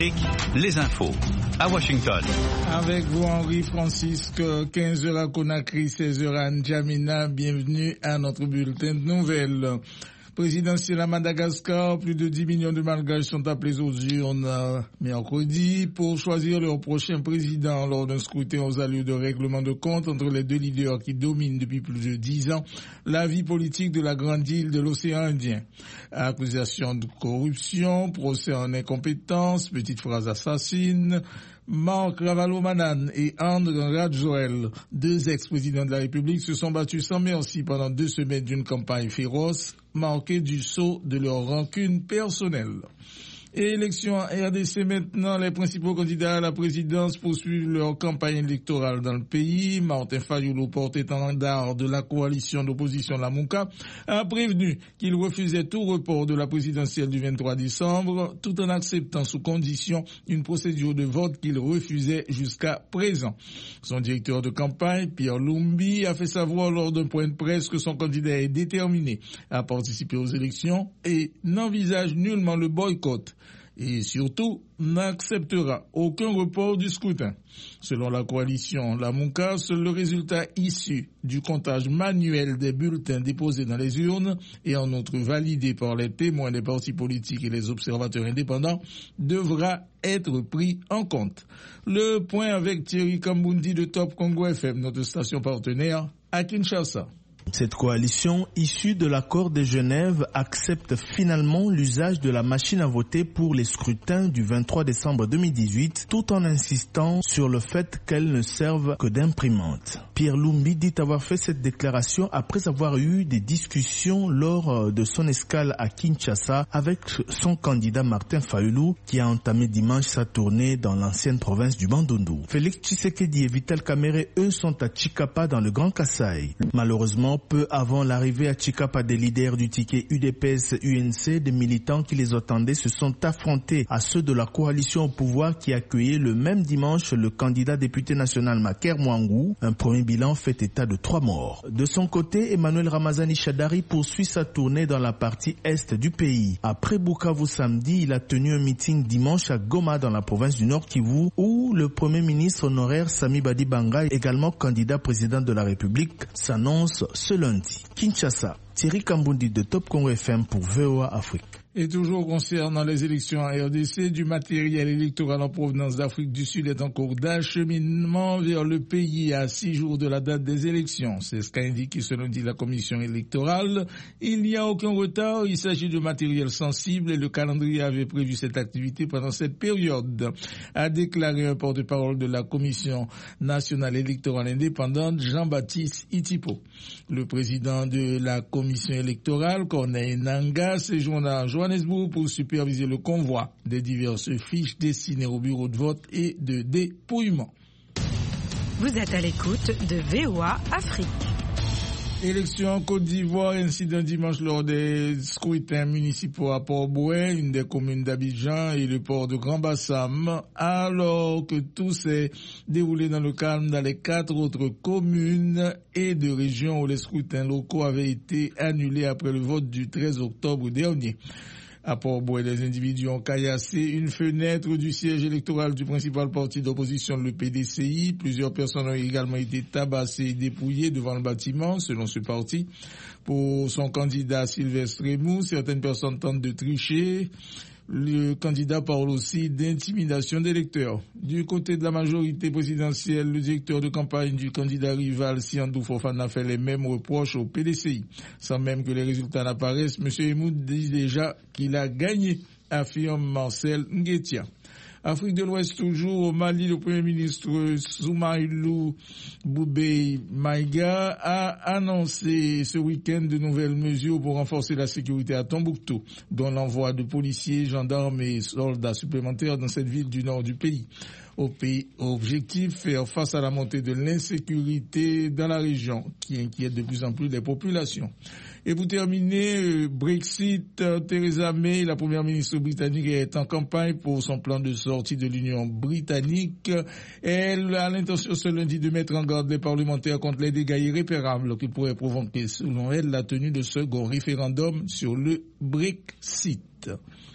Les infos à Washington. Avec vous, Henri Francisque, 15h à Conakry, 16h à N'Djamena. Bienvenue à notre bulletin de nouvelles. Présidentielle à Madagascar, plus de 10 millions de Malgaches sont appelés aux urnes mercredi pour choisir leur prochain président lors d'un scrutin aux allures de règlement de compte entre les deux leaders qui dominent depuis plus de 10 ans la vie politique de la grande île de l'océan Indien. Accusation de corruption, procès en incompétence, petite phrase assassine. Marc Ravalomanane et André Radjoel, deux ex-présidents de la République, se sont battus sans merci pendant 2 semaines d'une campagne féroce, marquée du sceau de leur rancune personnelle. Et élection en RDC maintenant, les principaux candidats à la présidence poursuivent leur campagne électorale dans le pays. Martin Fayulu, porte-étendard de la coalition d'opposition Lamuka, a prévenu qu'il refusait tout report de la présidentielle du 23 décembre, tout en acceptant sous condition une procédure de vote qu'il refusait jusqu'à présent. Son directeur de campagne, Pierre Lumbi, a fait savoir lors d'un point de presse que son candidat est déterminé à participer aux élections et n'envisage nullement le boycott. Et surtout, n'acceptera aucun report du scrutin. Selon la coalition Lamuka, seul le résultat issu du comptage manuel des bulletins déposés dans les urnes et en outre validé par les témoins des partis politiques et les observateurs indépendants devra être pris en compte. Le point avec Thierry Kambundi de Top Congo FM, notre station partenaire à Kinshasa. Cette coalition, issue de l'accord de Genève, accepte finalement l'usage de la machine à voter pour les scrutins du 23 décembre 2018, tout en insistant sur le fait qu'elle ne serve que d'imprimante. Pierre Lumbi dit avoir fait cette déclaration après avoir eu des discussions lors de son escale à Kinshasa avec son candidat Martin Fayulu, qui a entamé dimanche sa tournée dans l'ancienne province du Bandundu. Félix Tshisekedi et Vital Kamerhe, eux, sont à Chikapa dans le Grand Kasaï. Malheureusement, peu avant l'arrivée à Chikapa des leaders du ticket UDPS-UNC, des militants qui les attendaient se sont affrontés à ceux de la coalition au pouvoir qui accueillait le même dimanche le candidat député national Maker Mwangou. Un premier bilan fait état de 3 morts. De son côté, Emmanuel Ramazani Shadari poursuit sa tournée dans la partie est du pays. Après Bukavu samedi, il a tenu un meeting dimanche à Goma dans la province du Nord Kivu où le premier ministre honoraire Sami Badibanga, également candidat président de la République, s'annonce ce lundi. Kinshasa, Thierry Kambundi de Top Congo FM pour VOA Afrique. Et toujours concernant les élections en RDC, du matériel électoral en provenance d'Afrique du Sud est en cours d'acheminement vers le pays à 6 jours de la date des élections. C'est ce qu'a indiqué ce lundi la commission électorale. Il n'y a aucun retard, il s'agit de matériel sensible et le calendrier avait prévu cette activité pendant cette période, a déclaré un porte-parole de la commission nationale électorale indépendante, Jean-Baptiste Itipo. Le président de la commission électorale, Corneille Nanga, séjourne à Johannesburg pour superviser le convoi des diverses fiches destinées au bureau de vote et de dépouillement. Vous êtes à l'écoute de VOA Afrique. Élection en Côte d'Ivoire, incident dimanche lors des scrutins municipaux à Port-Bouin, une des communes d'Abidjan et le port de Grand-Bassam, alors que tout s'est déroulé dans le calme dans les 4 autres communes et de régions où les scrutins locaux avaient été annulés après le vote du 13 octobre dernier. À Port-Bouin, les individus ont caillassé une fenêtre du siège électoral du principal parti d'opposition, le PDCI. Plusieurs personnes ont également été tabassées et dépouillées devant le bâtiment, selon ce parti. Pour son candidat Sylvestre Remou, certaines personnes tentent de tricher. Le candidat parle aussi d'intimidation d'électeurs. Du côté de la majorité présidentielle, le directeur de campagne du candidat rival Siandou Fofana fait les mêmes reproches au PDCI. Sans même que les résultats n'apparaissent, M. Emoud dit déjà qu'il a gagné, affirme Marcel Nguetia. Afrique de l'Ouest toujours, au Mali, le Premier ministre Soumaïlou Boubei Maïga a annoncé ce week-end de nouvelles mesures pour renforcer la sécurité à Tombouctou, dont l'envoi de policiers, gendarmes et soldats supplémentaires dans cette ville du nord du pays. Objectif, faire face à la montée de l'insécurité dans la région qui inquiète de plus en plus les populations. Et pour terminer, Brexit, Theresa May, la première ministre britannique, est en campagne pour son plan de sortie de l'Union britannique. Elle a l'intention ce lundi de mettre en garde les parlementaires contre les dégâts irréparables qui pourraient provoquer, selon elle, la tenue de ce second référendum sur le Brexit.